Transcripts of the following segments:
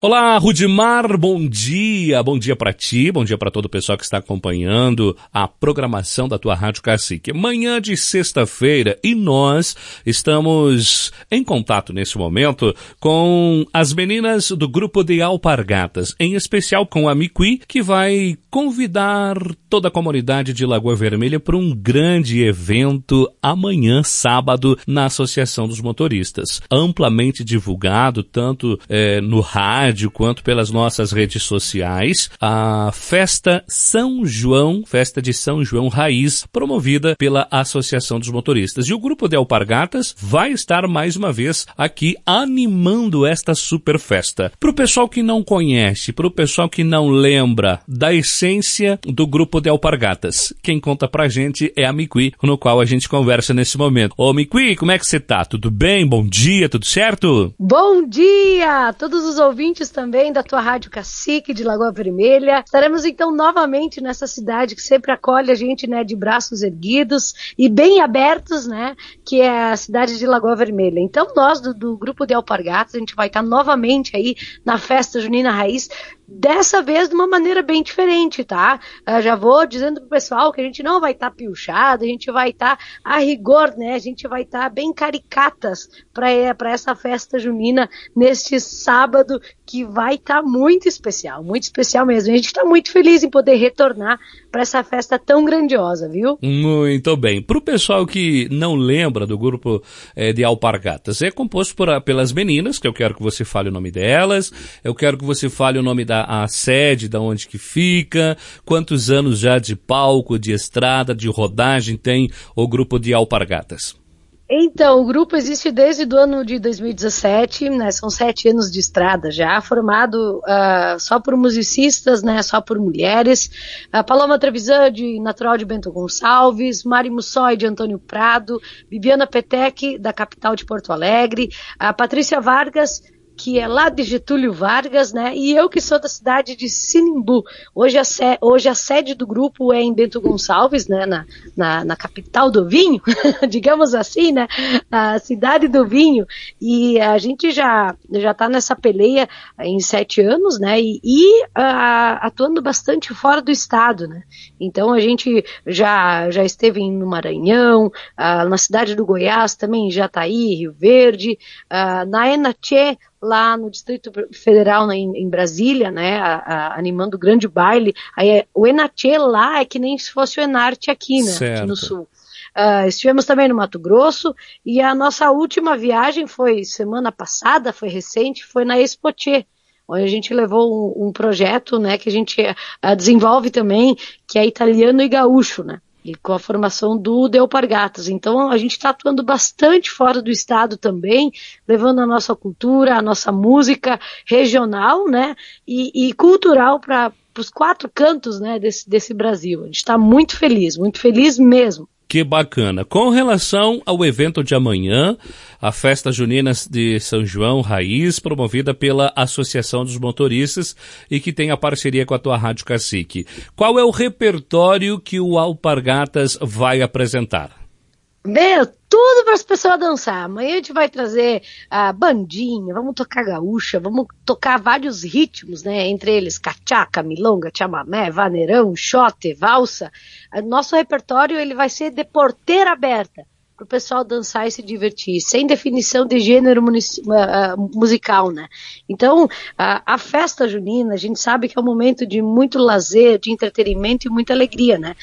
Olá, Rudimar, bom dia para ti, bom dia para todo o pessoal que está acompanhando a programação da tua Rádio Cacique. Manhã de sexta-feira e nós estamos em contato nesse momento com as meninas do grupo de Alpargatas, em especial com a Miqui, que vai convidar toda a comunidade de Lagoa Vermelha para um grande evento amanhã, sábado, na Associação dos Motoristas. Amplamente divulgado, tanto no rádio, quanto pelas nossas redes sociais, a Festa de São João Raiz, promovida pela Associação dos Motoristas. E o grupo de Alpargatas vai estar mais uma vez aqui animando esta super festa. Para o pessoal que não conhece, para o pessoal que não lembra da essência do grupo de Alpargatas, quem conta pra gente é a Miqui, no qual a gente conversa nesse momento. Ô Miqui, como é que você tá? Tudo bem? Bom dia, tudo certo? Bom dia a todos os ouvintes também da tua Rádio Cacique de Lagoa Vermelha. Estaremos então novamente nessa cidade que sempre acolhe a gente, né, de braços erguidos e bem abertos, né, que é a cidade de Lagoa Vermelha. Então nós do grupo de Alpargatas, a gente vai estar novamente aí na Festa Junina Raiz, dessa vez de uma maneira bem diferente, tá? Já vou dizendo pro pessoal que a gente não vai estar piochado, a gente vai estar a rigor, né? A gente vai estar bem caricatas para essa festa junina neste sábado, que vai estar muito especial mesmo. A gente está muito feliz em poder retornar para essa festa tão grandiosa, viu? Muito bem. Para o pessoal que não lembra do grupo de Alpargatas, é composto pelas meninas, que eu quero que você fale o nome delas, eu quero que você fale o nome da sede, da onde que fica, quantos anos já de palco, de estrada, de rodagem tem o grupo de Alpargatas. Então, o grupo existe desde o ano de 2017, né, são 7 anos de estrada já, formado só por musicistas, né, só por mulheres, Paloma Trevisan, natural de Bento Gonçalves, Mari Mussói, de Antônio Prado, Bibiana Petec, da capital de Porto Alegre, a Patrícia Vargas, que é lá de Getúlio Vargas, né, e eu que sou da cidade de Sinimbu. Hoje a sede do grupo é em Bento Gonçalves, né, na capital do vinho, digamos assim, né, a cidade do vinho, e a gente já tá nessa peleia em 7 anos, né, e atuando bastante fora do estado, né, então a gente já esteve no Maranhão, na cidade do Goiás também, em Jataí, Rio Verde, na Enatê, lá no Distrito Federal, em Brasília, né, animando o grande baile. Aí, o Enatê lá é que nem se fosse o Enarte aqui, né, aqui no sul. Estivemos também no Mato Grosso, e a nossa última viagem foi semana passada, foi recente, foi na Expoche, onde a gente levou um projeto, né, que a gente desenvolve também, que é italiano e gaúcho, né, e com a formação do de Alpargatas. Então a gente está atuando bastante fora do estado também, levando a nossa cultura, a nossa música regional, né, e cultural para os 4 cantos, né, desse Brasil. A gente está muito feliz mesmo. Que bacana. Com relação ao evento de amanhã, a Festa Junina de São João Raiz, promovida pela Associação dos Motoristas e que tem a parceria com a tua Rádio Cacique. Qual é o repertório que o Alpargatas vai apresentar? Tudo para as pessoas dançar. Amanhã a gente vai trazer bandinha, vamos tocar gaúcha, vamos tocar vários ritmos, né? Entre eles cachaca, milonga, chamamé, vaneirão, xote, valsa. Nosso repertório ele vai ser de porteira aberta para o pessoal dançar e se divertir, sem definição de gênero musical, né? Então, a festa junina, a gente sabe que é um momento de muito lazer, de entretenimento e muita alegria, né?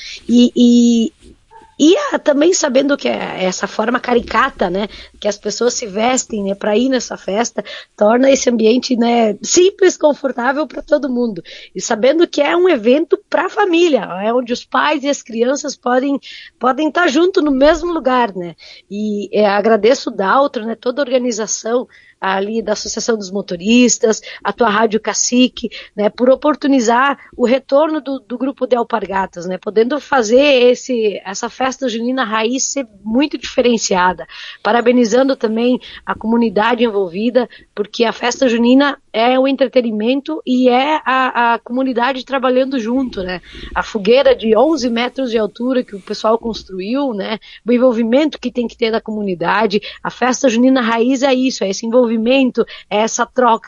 E também sabendo que essa forma caricata, né, que as pessoas se vestem, né, para ir nessa festa, torna esse ambiente, né, simples, confortável para todo mundo. E sabendo que é um evento para a família, é onde os pais e as crianças podem estar junto no mesmo lugar, né. E agradeço o Daltro, né, toda a organização ali da Associação dos Motoristas, a tua Rádio Cacique, né, por oportunizar o retorno do grupo de Alpargatas, né, podendo fazer essa festa junina raiz ser muito diferenciada, parabenizando também a comunidade envolvida, porque a festa junina é o entretenimento e é a comunidade trabalhando junto, né, a fogueira de 11 metros de altura que o pessoal construiu, né, o envolvimento que tem que ter da comunidade. A festa junina raiz é isso, é esse envolvimento, é essa troca, né?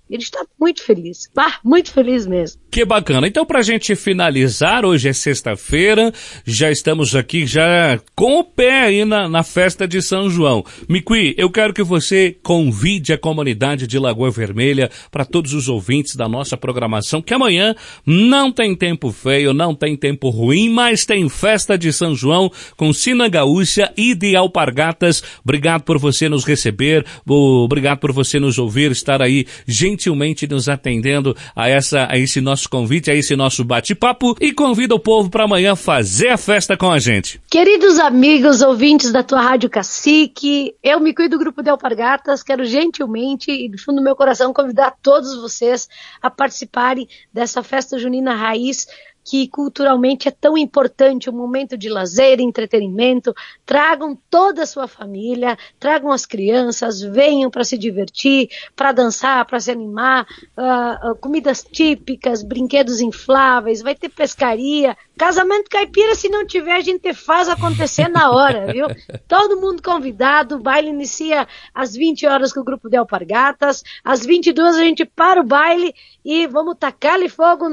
E a gente está muito feliz, muito feliz mesmo. Que bacana. Então, pra gente finalizar, hoje é sexta-feira, já estamos aqui já com o pé aí na festa de São João. Miqui, eu quero que você convide a comunidade de Lagoa Vermelha para todos os ouvintes da nossa programação, que amanhã não tem tempo feio, não tem tempo ruim, mas tem festa de São João com Sina Gaúcha e de Alpargatas. Obrigado por você nos receber, obrigado por você nos ouvir, estar aí gentilmente nos atendendo a esse nosso convite, a esse nosso bate-papo, e convida o povo para amanhã fazer a festa com a gente. Queridos amigos, ouvintes da tua Rádio Cacique, eu me cuido do Grupo de Alpargatas, quero gentilmente e do fundo do meu coração convidar todos vocês a participarem dessa festa junina raiz, que culturalmente é tão importante, um momento de lazer, entretenimento. Tragam toda a sua família, tragam as crianças, venham para se divertir, para dançar, para se animar, comidas típicas, brinquedos infláveis, vai ter pescaria, casamento caipira, se não tiver a gente faz acontecer na hora, viu? Todo mundo convidado, o baile inicia às 20 horas com o Grupo de Alpargatas, às 22 a gente para o baile e vamos tacar-lhe fogo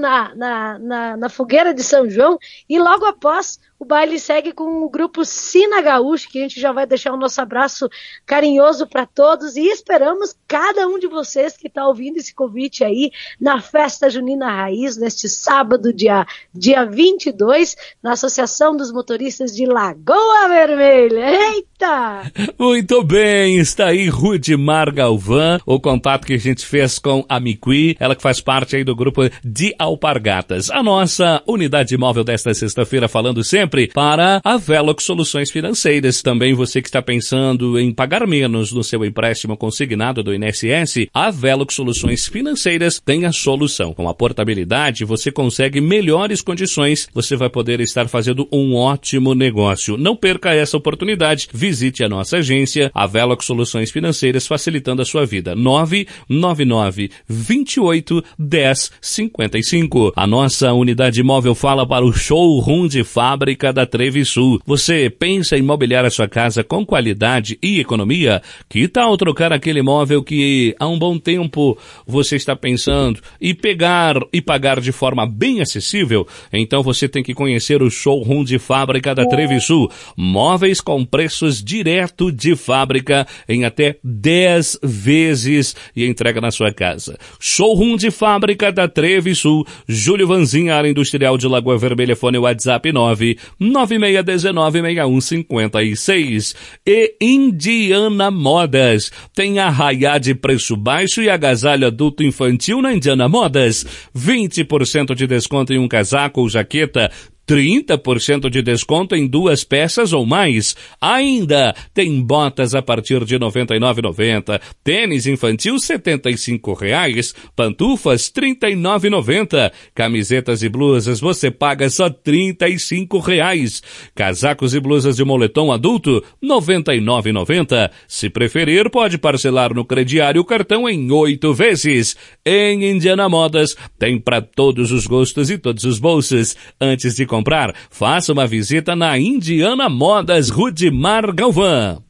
na fogueira de São João, e logo após o baile segue com o grupo Sina Gaúcha, que a gente já vai deixar o nosso abraço carinhoso para todos, e esperamos cada um de vocês que está ouvindo esse convite aí na Festa Junina Raiz, neste sábado, dia 22, na Associação dos Motoristas de Lagoa Vermelha. Eita! Muito bem, está aí Rudimar Galvão, o contato que a gente fez com a Miqui, ela que faz parte aí do grupo de Alpargatas. A nossa unidade móvel desta sexta-feira, falando sempre para a Velox Soluções Financeiras. Também você que está pensando em pagar menos no seu empréstimo consignado do INSS, a Velox Soluções Financeiras tem a solução. Com a portabilidade, você consegue melhores condições, você vai poder estar fazendo um ótimo negócio. Não perca essa oportunidade. Visite a nossa agência, a Velox Soluções Financeiras, facilitando a sua vida. 999 28 10 55. A nossa unidade móvel fala para o showroom de fábrica da Trevisul. Você pensa em mobiliar a sua casa com qualidade e economia? Que tal trocar aquele móvel que há um bom tempo você está pensando e pagar de forma bem acessível? Então você tem que conhecer o showroom de fábrica da Trevisul. Móveis com preços direto de fábrica em até 10 vezes e entrega na sua casa. Showroom de fábrica da Trevisul. Júlio Vanzinha, área industrial de Lagoa Vermelha, fone WhatsApp 996196156. E Indiana Modas. Tem arraiá de preço baixo e agasalho adulto infantil na Indiana Modas. 20% de desconto em um casaco ou jaqueta, 30% de desconto em 2 peças ou mais. Ainda tem botas a partir de R$ 99,90. Tênis infantil R$ 75,00. Pantufas R$ 39,90. Camisetas e blusas você paga só R$ 35,00. Casacos e blusas de moletom adulto R$ 99,90. Se preferir, pode parcelar no crediário cartão em 8 vezes. Em Indiana Modas tem para todos os gostos e todos os bolsos. Antes de comprar, faça uma visita na Indiana Modas Rudimar Galvão.